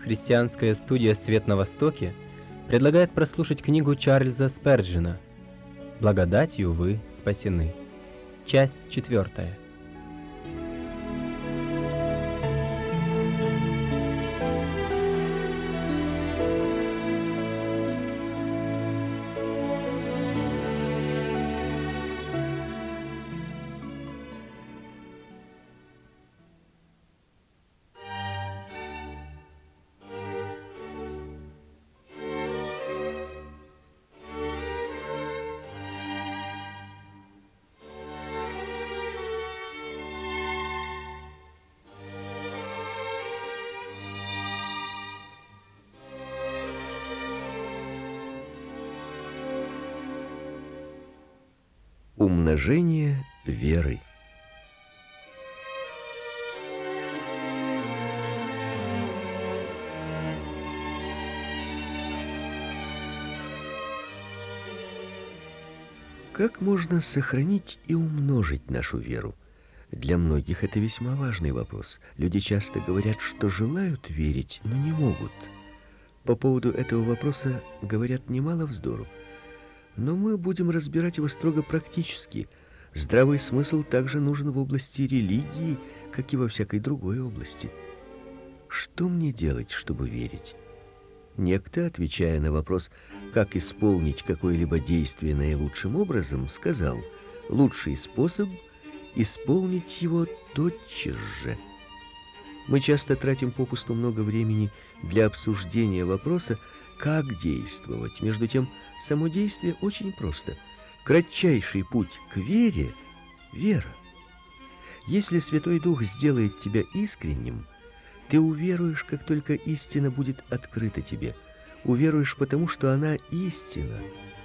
Христианская студия «Свет на Востоке» предлагает прослушать книгу Чарльза Сперджина «Благодатью вы спасены». Часть 4. Умножение веры. Как можно сохранить и умножить нашу веру? Для многих это весьма важный вопрос. Люди часто говорят, что желают верить, но не могут. По поводу этого вопроса говорят немало вздору. Но мы будем разбирать его строго практически. Здравый смысл также нужен в области религии, как и во всякой другой области. Что мне делать, чтобы верить? Некто, отвечая на вопрос, как исполнить какое-либо действие наилучшим образом, сказал: лучший способ — исполнить его тотчас же. Мы часто тратим попусту много времени для обсуждения вопроса, как действовать. Между тем, само действие очень просто. Кратчайший путь к вере — вера. Если Святой Дух сделает тебя искренним, ты уверуешь, как только истина будет открыта тебе. Уверуешь, потому что она истина.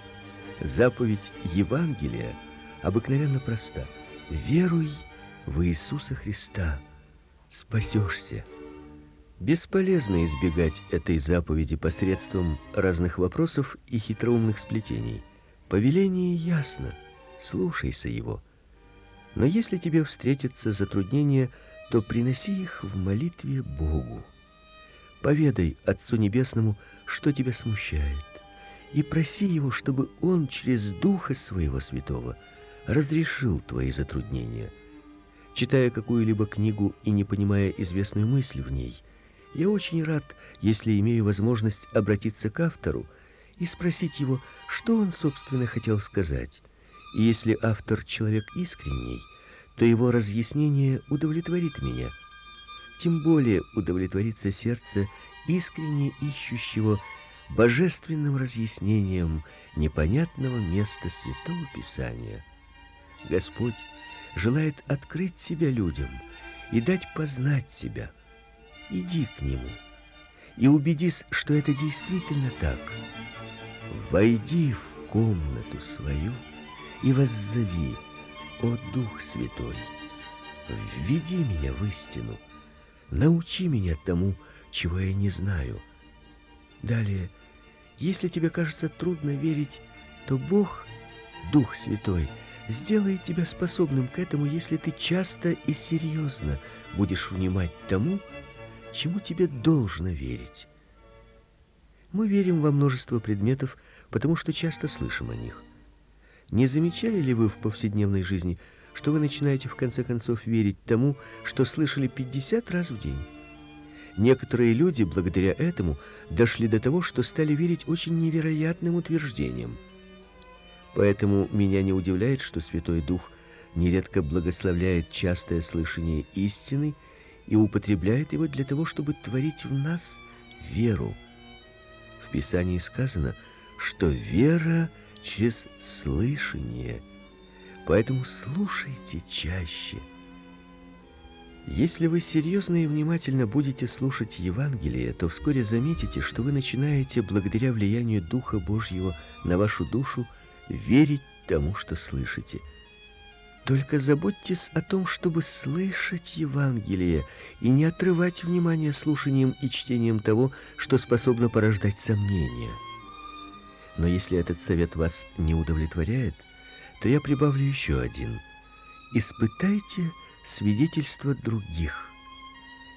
Заповедь Евангелия обыкновенно проста. Веруй в Иисуса Христа, спасешься. Бесполезно избегать этой заповеди посредством разных вопросов и хитроумных сплетений. Повеление ясно, слушайся его. Но если тебе встретятся затруднения, то приноси их в молитве Богу. Поведай Отцу Небесному, что тебя смущает, и проси Его, чтобы Он через Духа Своего Святого разрешил твои затруднения. Читая какую-либо книгу и не понимая известную мысль в ней, я очень рад, если имею возможность обратиться к автору и спросить его, что он, собственно, хотел сказать. И если автор человек искренний, то его разъяснение удовлетворит меня. Тем более удовлетворится сердце искренне ищущего божественным разъяснением непонятного места Святого Писания. Господь желает открыть себя людям и дать познать себя. Иди к Нему и убедись, что это действительно так. Войди в комнату свою и воззови: «О Дух Святой, введи меня в истину, научи меня тому, чего я не знаю». Далее, если тебе кажется трудно верить, то Бог, Дух Святой, сделает тебя способным к этому, если ты часто и серьезно будешь внимать тому, чему тебе должно верить. Мы верим во множество предметов, потому что часто слышим о них. Не замечали ли вы в повседневной жизни, что вы начинаете в конце концов верить тому, что слышали 50 раз в день? Некоторые люди благодаря этому дошли до того, что стали верить очень невероятным утверждениям. Поэтому меня не удивляет, что Святой Дух нередко благословляет частое слышание истины и употребляет его для того, чтобы творить в нас веру. В Писании сказано, что вера через слышание. Поэтому слушайте чаще. Если вы серьезно и внимательно будете слушать Евангелие, то вскоре заметите, что вы начинаете, благодаря влиянию Духа Божьего на вашу душу, верить тому, что слышите. Только заботьтесь о том, чтобы слышать Евангелие и не отрывать внимание слушанием и чтением того, что способно порождать сомнения. Но если этот совет вас не удовлетворяет, то я прибавлю еще один. Испытайте свидетельства других.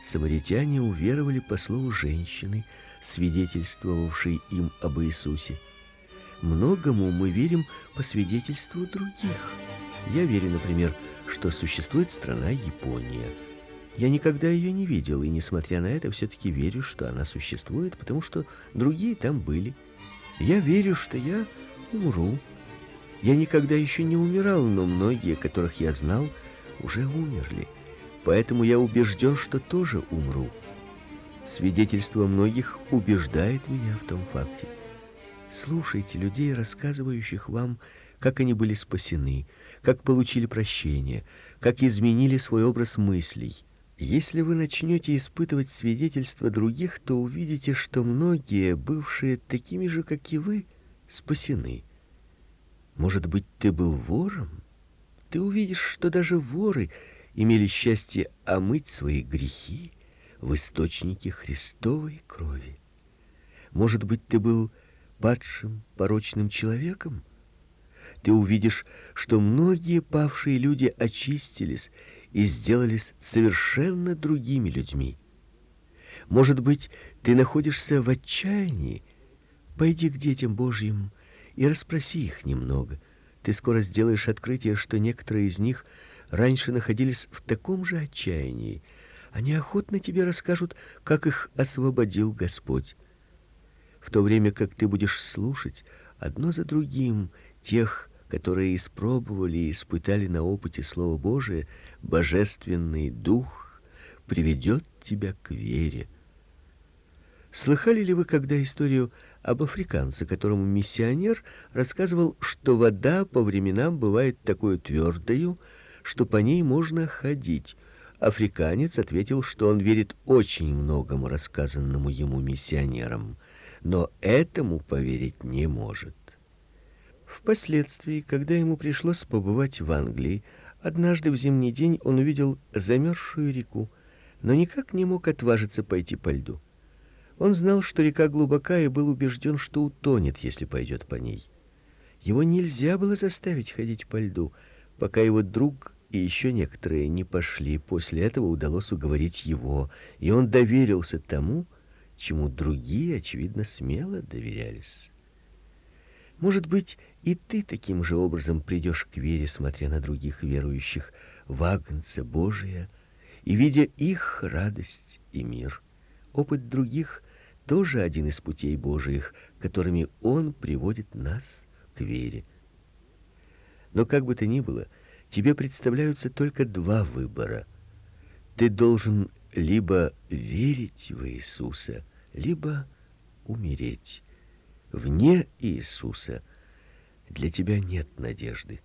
Самаритяне уверовали по слову женщины, свидетельствовавшей им об Иисусе. Многому мы верим по свидетельству других. Я верю, например, что существует страна Япония. Я никогда ее не видел, и, несмотря на это, все-таки верю, что она существует, потому что другие там были. Я верю, что я умру. Я никогда еще не умирал, но многие, которых я знал, уже умерли. Поэтому я убежден, что тоже умру. Свидетельство многих убеждает меня в том факте. Слушайте людей, рассказывающих вам, как они были спасены, как получили прощение, как изменили свой образ мыслей. Если вы начнете испытывать свидетельства других, то увидите, что многие, бывшие такими же, как и вы, спасены. Может быть, ты был вором? Ты увидишь, что даже воры имели счастье омыть свои грехи в источнике Христовой крови. Может быть, ты был падшим, порочным человеком? Ты увидишь, что многие павшие люди очистились и сделались совершенно другими людьми. Может быть, ты находишься в отчаянии? Пойди к детям Божьим и расспроси их немного. Ты скоро сделаешь открытие, что некоторые из них раньше находились в таком же отчаянии. Они охотно тебе расскажут, как их освободил Господь. В то время как ты будешь слушать одно за другим тех, которые испробовали и испытали на опыте Слово Божие, Божественный Дух приведет тебя к вере. Слыхали ли вы когда историю об африканце, которому миссионер рассказывал, что вода по временам бывает такой твердою, что по ней можно ходить? Африканец ответил, что он верит очень многому рассказанному ему миссионером, но этому поверить не может. Впоследствии, когда ему пришлось побывать в Англии, однажды в зимний день он увидел замерзшую реку, но никак не мог отважиться пойти по льду. Он знал, что река глубока, и был убежден, что утонет, если пойдет по ней. Его нельзя было заставить ходить по льду, пока его друг и еще некоторые не пошли. После этого удалось уговорить его, и он доверился тому, чему другие, очевидно, смело доверялись. Может быть, и ты таким же образом придешь к вере, смотря на других верующих в Агнца Божия и видя их радость и мир. Опыт других тоже один из путей Божиих, которыми Он приводит нас к вере. Но как бы то ни было, тебе представляются только два выбора. Ты должен либо верить в Иисуса, либо умереть. Вне Иисуса для тебя нет надежды.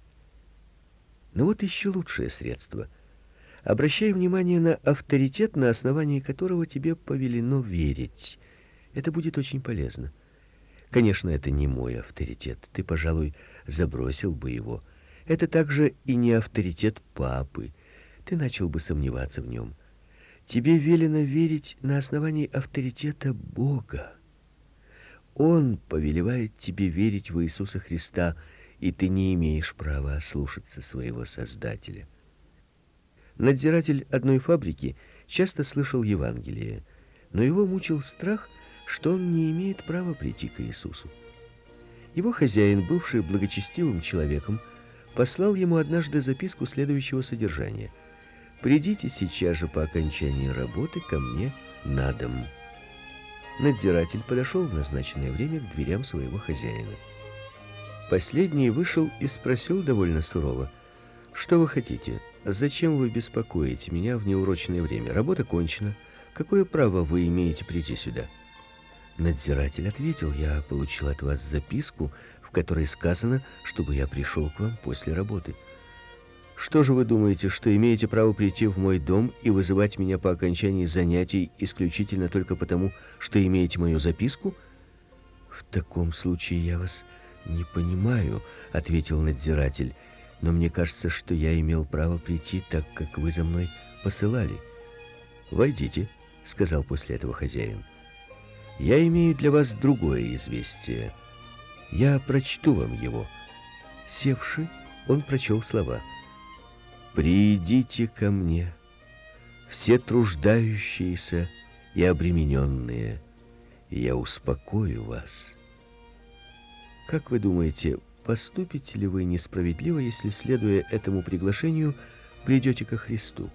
Но вот еще лучшее средство. Обращай внимание на авторитет, на основании которого тебе повелено верить. Это будет очень полезно. Конечно, это не мой авторитет. Ты, пожалуй, забросил бы его. Это также и не авторитет папы. Ты начал бы сомневаться в нем. Тебе велено верить на основании авторитета Бога. Он повелевает тебе верить в Иисуса Христа, и ты не имеешь права ослушаться своего Создателя. Надзиратель одной фабрики часто слышал Евангелие, но его мучил страх, что он не имеет права прийти к Иисусу. Его хозяин, бывший благочестивым человеком, послал ему однажды записку следующего содержания: «Придите сейчас же по окончании работы ко мне на дом». Надзиратель подошел в назначенное время к дверям своего хозяина. Последний вышел и спросил довольно сурово: «Что вы хотите? Зачем вы беспокоите меня в неурочное время? Работа кончена. Какое право вы имеете прийти сюда?» Надзиратель ответил: «Я получил от вас записку, в которой сказано, чтобы я пришел к вам после работы». «Что же вы думаете, что имеете право прийти в мой дом и вызывать меня по окончании занятий исключительно только потому, что имеете мою записку?» «В таком случае я вас не понимаю», — ответил надзиратель. «Но мне кажется, что я имел право прийти, так как вы за мной посылали». «Войдите», — сказал после этого хозяин. «Я имею для вас другое известие. Я прочту вам его». Севши, он прочел слова: «Придите ко мне, все труждающиеся и обремененные, и я успокою вас. Как вы думаете, поступите ли вы несправедливо, если, следуя этому приглашению, придете ко Христу?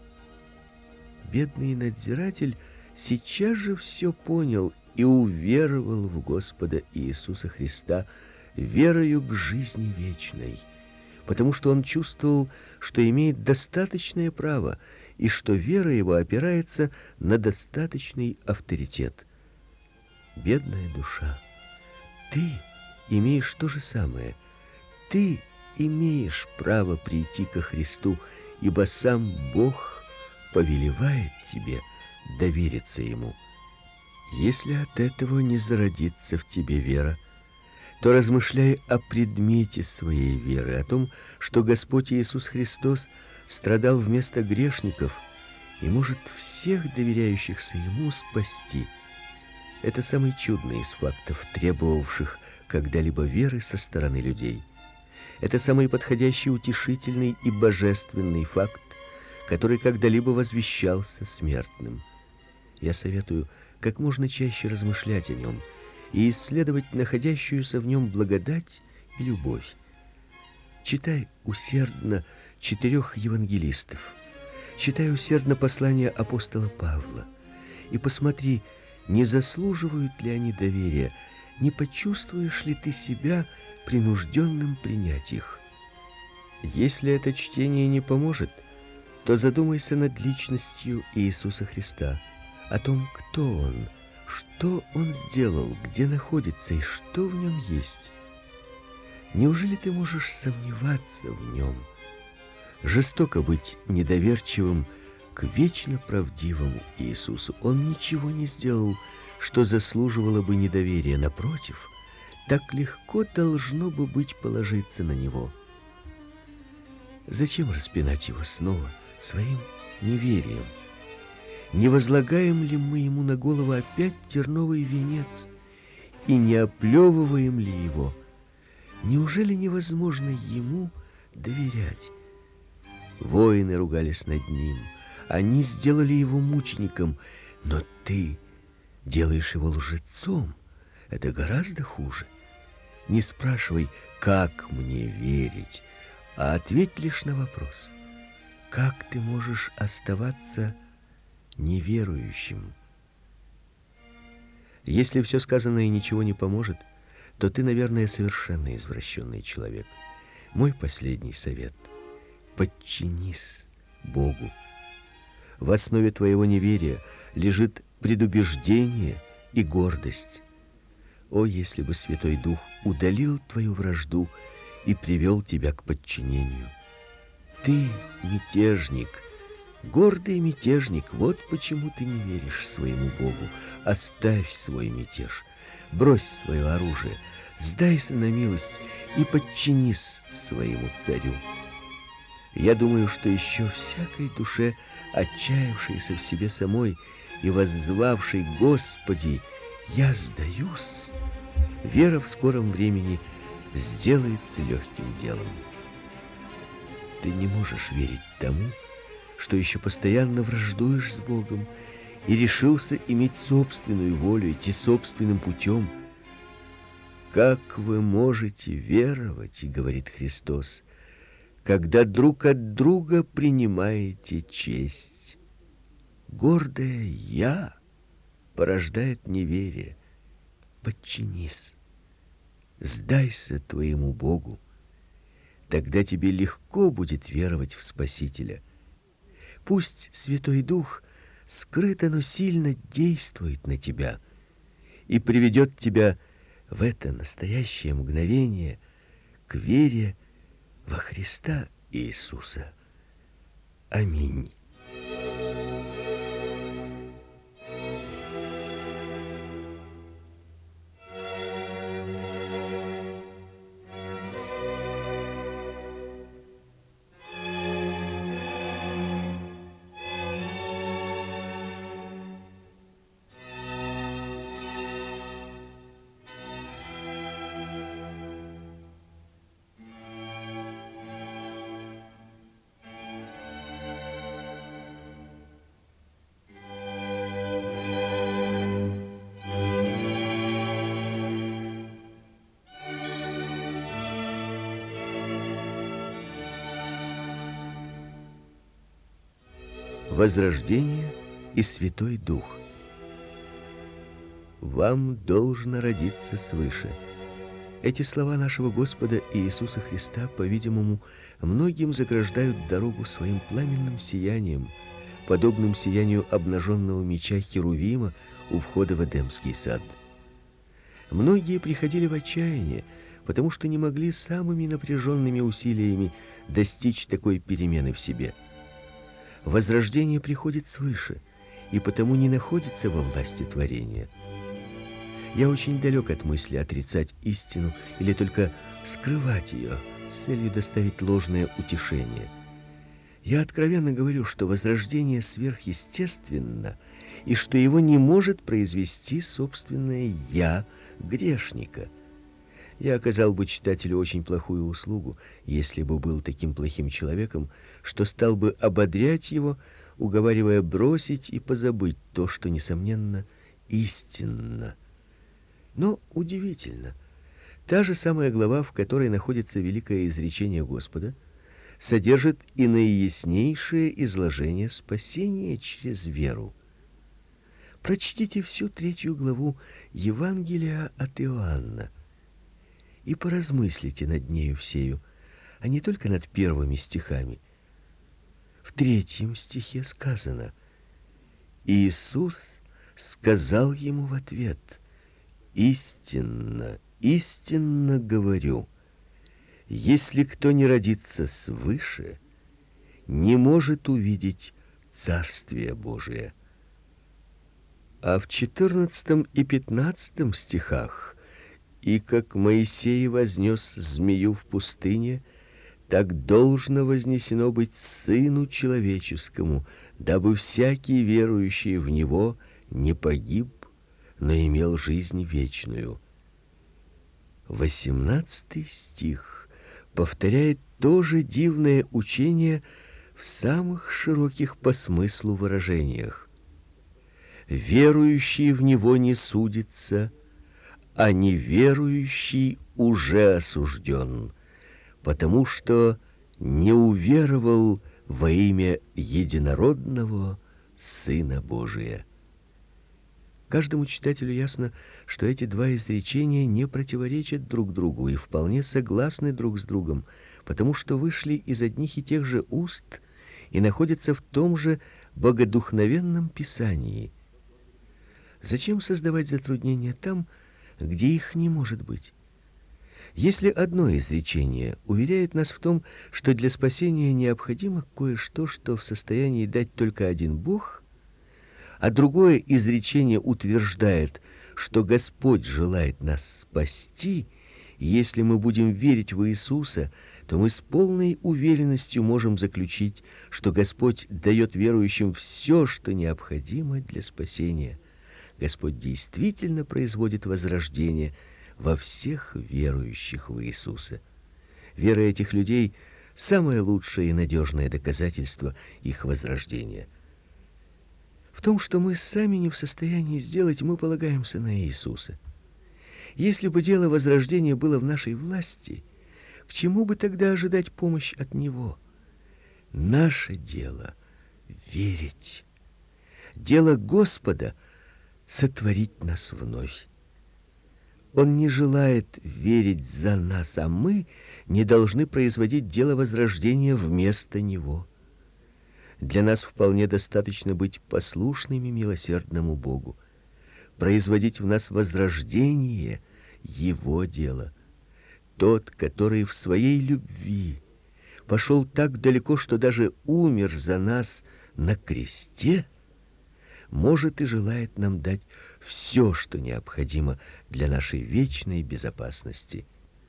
Бедный надзиратель сейчас же все понял и уверовал в Господа Иисуса Христа верою к жизни вечной, потому что он чувствовал, что имеет достаточное право и что вера его опирается на достаточный авторитет. Бедная душа, ты имеешь то же самое. Ты имеешь право прийти ко Христу, ибо сам Бог повелевает тебе довериться Ему. Если от этого не зародится в тебе вера, то размышляй о предмете своей веры, о том, что Господь Иисус Христос страдал вместо грешников и может всех доверяющихся Ему спасти. Это самый чудный из фактов, требовавших когда-либо веры со стороны людей. Это самый подходящий, утешительный и божественный факт, который когда-либо возвещался смертным. Я советую как можно чаще размышлять о нем и исследовать находящуюся в нем благодать и любовь. Читай усердно 4 евангелистов, читай усердно послания апостола Павла и посмотри, не заслуживают ли они доверия, не почувствуешь ли ты себя принужденным принять их. Если это чтение не поможет, то задумайся над личностью Иисуса Христа, о том, кто Он, что Он сделал, где находится и что в Нем есть. Неужели ты можешь сомневаться в Нем? Жестоко быть недоверчивым к вечно правдивому Иисусу. Он ничего не сделал, что заслуживало бы недоверия. Напротив, так легко должно бы быть положиться на Него. Зачем распинать Его снова своим неверием? Не возлагаем ли мы Ему на голову опять терновый венец и не оплевываем ли Его? Неужели невозможно Ему доверять? Воины ругались над Ним, они сделали Его мучеником, но ты делаешь Его лжецом. Это гораздо хуже. Не спрашивай, как мне верить, а ответь лишь на вопрос: как ты можешь оставаться неверующим? Если все сказанное ничего не поможет, то ты, наверное, совершенно извращенный человек. Мой последний совет: подчинись Богу. В основе твоего неверия лежит предубеждение и гордость. О, если бы Святой Дух удалил твою вражду и привел тебя к подчинению! Ты мятежник, гордый мятежник, вот почему ты не веришь своему Богу. Оставь свой мятеж, брось свое оружие, сдайся на милость и подчинись своему царю. Я думаю, что еще всякой душе, отчаявшейся в себе самой и воззвавшей: Господи, я сдаюсь, вера в скором времени сделается легким делом. Ты не можешь верить тому, что еще постоянно враждуешь с Богом и решился иметь собственную волю, идти собственным путем. Как вы можете веровать, говорит Христос, когда друг от друга принимаете честь? Гордое «я» порождает неверие. Подчинись, сдайся твоему Богу, тогда тебе легко будет веровать в Спасителя. Пусть Святой Дух скрыто, но сильно действует на тебя и приведет тебя в это настоящее мгновение к вере во Христа Иисуса. Аминь. возрождение и Святой Дух. Вам должно родиться свыше. Эти слова нашего Господа Иисуса Христа, по-видимому, многим заграждают дорогу своим пламенным сиянием, подобным сиянию обнаженного меча Херувима у входа в Эдемский сад. Многие приходили в отчаяние, потому что не могли самыми напряженными усилиями достичь такой перемены в себе. Возрождение приходит свыше, и потому не находится во власти творения. Я очень далек от мысли отрицать истину или только скрывать ее с целью доставить ложное утешение. Я откровенно говорю, что возрождение сверхъестественно, и что его не может произвести собственное «я» грешника. Я оказал бы читателю очень плохую услугу, если бы был таким плохим человеком, что стал бы ободрять его, уговаривая бросить и позабыть то, что, несомненно, истинно. Но удивительно, та же самая глава, в которой находится великое изречение Господа, содержит и наияснейшее изложение спасения через веру. Прочтите всю 3 главу Евангелия от Иоанна и поразмыслите над нею всею, а не только над первыми стихами. В 3 стихе сказано: Иисус сказал ему в ответ: «Истинно, истинно говорю, если кто не родится свыше, не может увидеть Царствие Божие». А в 14 и 15 стихах: «И как Моисей вознес змею в пустыне, так должно вознесено быть Сыну Человеческому, дабы всякий верующий в Него не погиб, но имел жизнь вечную». 18 стих повторяет то же дивное учение в самых широких по смыслу выражениях. «Верующий в Него не судится, а неверующий уже осужден, потому что не уверовал во имя единородного Сына Божия». Каждому читателю ясно, что эти два изречения не противоречат друг другу и вполне согласны друг с другом, потому что вышли из одних и тех же уст и находятся в том же богодухновенном Писании. Зачем создавать затруднения там, где их не может быть? Если одно изречение уверяет нас в том, что для спасения необходимо кое-что, что в состоянии дать только один Бог, а другое изречение утверждает, что Господь желает нас спасти, и если мы будем верить в Иисуса, то мы с полной уверенностью можем заключить, что Господь дает верующим все, что необходимо для спасения. Господь действительно производит возрождение во всех верующих в Иисуса. Вера этих людей – самое лучшее и надежное доказательство их возрождения. В том, что мы сами не в состоянии сделать, мы полагаемся на Иисуса. Если бы дело возрождения было в нашей власти, к чему бы тогда ожидать помощь от Него? Наше дело — верить. Дело Господа — сотворить нас вновь. Он не желает верить за нас, а мы не должны производить дело возрождения вместо Него. Для нас вполне достаточно быть послушными милосердному Богу. Производить в нас возрождение — Его дело. Тот, который в своей любви пошел так далеко, что даже умер за нас на кресте, может и желает нам дать все, что необходимо для нашей вечной безопасности.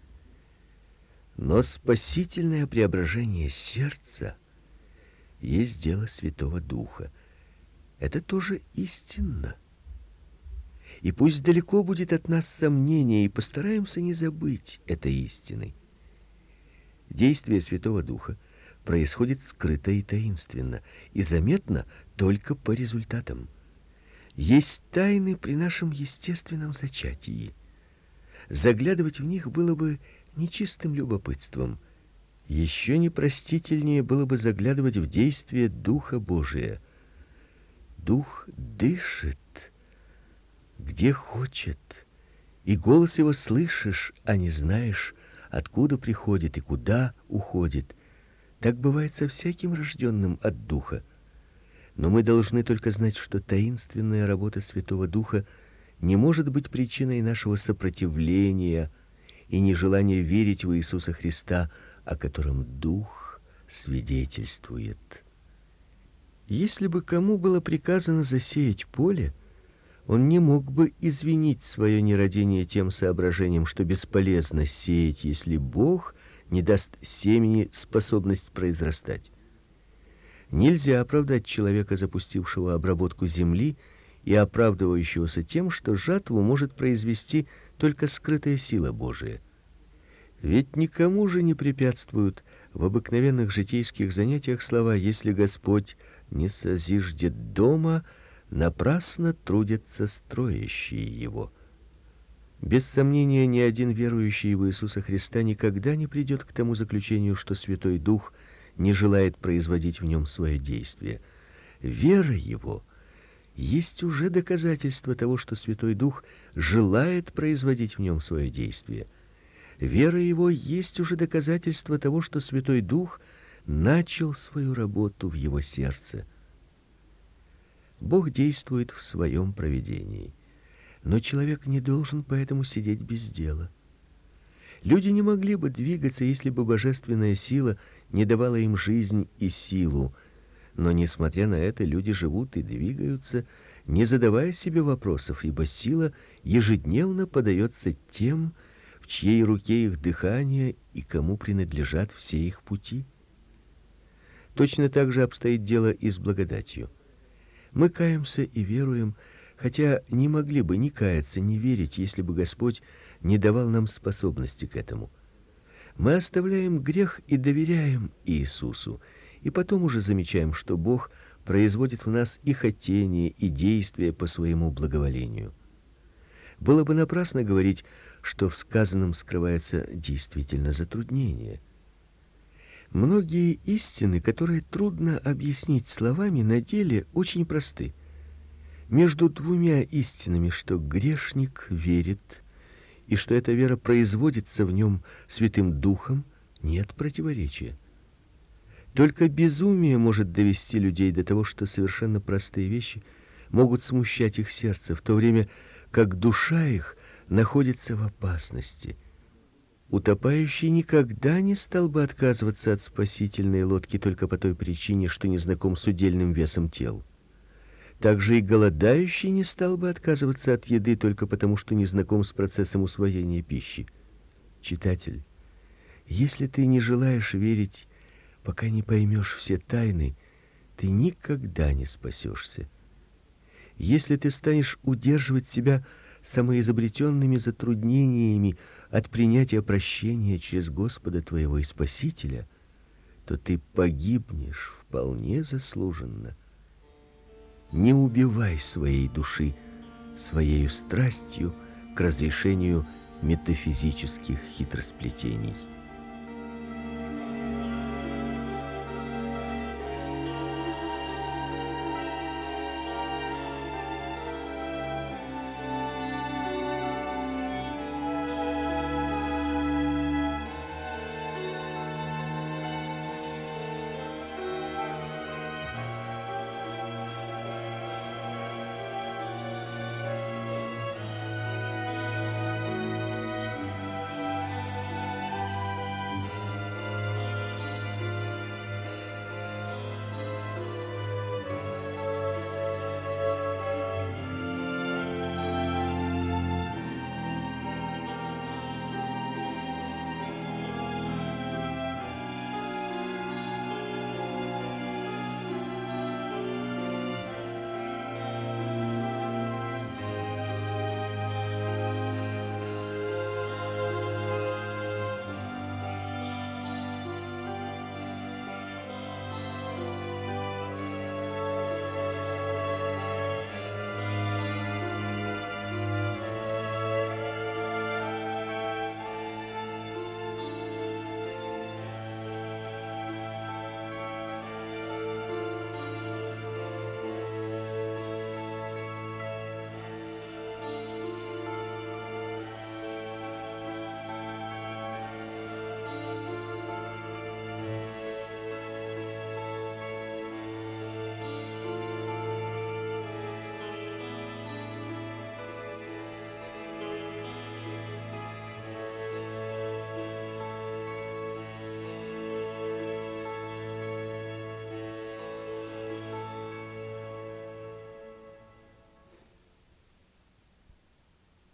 Но спасительное преображение сердца есть дело Святого Духа. Это тоже истинно. И пусть далеко будет от нас сомнение, и постараемся не забыть этой истины. Действие Святого Духа происходит скрыто и таинственно, и заметно только по результатам. Есть тайны при нашем естественном зачатии. Заглядывать в них было бы нечистым любопытством. Еще непростительнее было бы заглядывать в действие Духа Божия. Дух дышит, где хочет, и голос его слышишь, а не знаешь, откуда приходит и куда уходит. Так бывает со всяким рожденным от Духа. Но мы должны только знать, что таинственная работа Святого Духа не может быть причиной нашего сопротивления и нежелания верить в Иисуса Христа, о котором Дух свидетельствует. Если бы кому было приказано засеять поле, он не мог бы извинить свое нерадение тем соображением, что бесполезно сеять, если Бог не даст семени способность произрастать. Нельзя оправдать человека, запустившего обработку земли и оправдывающегося тем, что жатву может произвести только скрытая сила Божия. Ведь никому же не препятствуют в обыкновенных житейских занятиях слова: «Если Господь не созиждет дома, напрасно трудятся строящие его». Без сомнения, ни один верующий в Иисуса Христа никогда не придет к тому заключению, что Святой Дух не желает производить в нем свое действие. Вера его есть уже доказательство того, что Святой Дух желает производить в нем свое действие. Вера его есть уже доказательство того, что Святой Дух начал свою работу в его сердце. Бог действует в своем провидении, но человек не должен поэтому сидеть без дела. Люди не могли бы двигаться, если бы божественная сила не давала им жизнь и силу, но, несмотря на это, люди живут и двигаются, не задавая себе вопросов, ибо сила ежедневно подается тем, в чьей руке их дыхание и кому принадлежат все их пути. Точно так же обстоит дело и с благодатью. Мы каемся и веруем, хотя не могли бы ни каяться, ни верить, если бы Господь не давал нам способности к этому. Мы оставляем грех и доверяем Иисусу, и потом уже замечаем, что Бог производит в нас и хотение, и действия по своему благоволению. Было бы напрасно говорить, что в сказанном скрывается действительно затруднение. Многие истины, которые трудно объяснить словами, на деле очень просты. Между двумя истинами, что грешник верит, и что эта вера производится в нем Святым Духом, нет противоречия. Только безумие может довести людей до того, что совершенно простые вещи могут смущать их сердце, в то время как душа их находится в опасности. Утопающий никогда не стал бы отказываться от спасительной лодки только по той причине, что не знаком с удельным весом тел. Также и голодающий не стал бы отказываться от еды только потому, что не знаком с процессом усвоения пищи. Читатель, если ты не желаешь верить, пока не поймешь все тайны, ты никогда не спасешься. Если ты станешь удерживать себя самоизобретенными затруднениями от принятия прощения через Господа твоего и Спасителя, то ты погибнешь вполне заслуженно. Не убивай своей души своею страстью к разрешению метафизических хитросплетений.